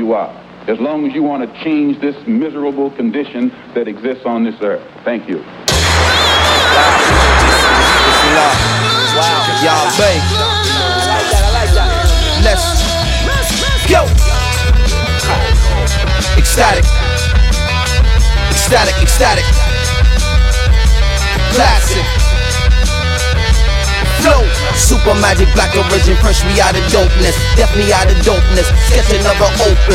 you are, as long as you want to change this miserable condition that exists on this earth. Thank you. Wow. Y'all, babe. I like that. Let's go. Ecstatic. Classic. Flow. Super magic, black origin, fresh me out of dopeness. Definitely out of dopeness. Sketch another open.